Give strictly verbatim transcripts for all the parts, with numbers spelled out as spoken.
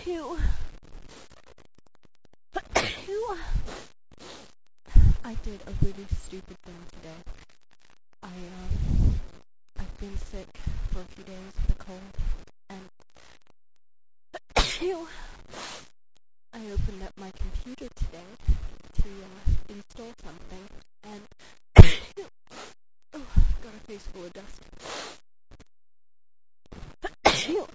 Ew. Ew. I did a really stupid thing today. I, um, I've been sick for a few days with a cold, and ew. I opened up my computer today to uh, install something, and ew. Oh, got a face full of dust. Ew.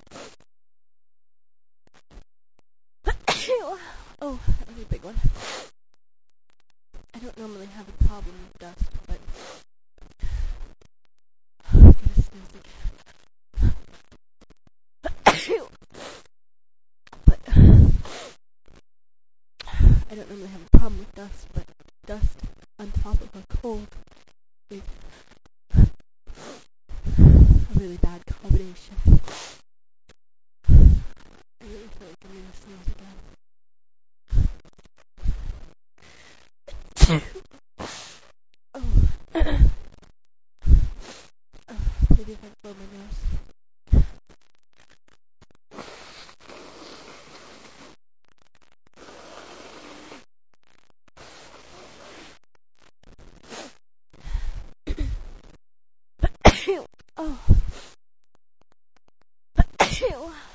Ew. Oh, that was a big one. I don't normally have a problem with dust, but I'm gonna sneeze again. Ew. But I don't normally have a problem with dust, but dust on top of a cold is a really bad combination. I really feel like I'm gonna sneeze again. Oh. Oh, maybe if I blow my nose. Oh. Ew.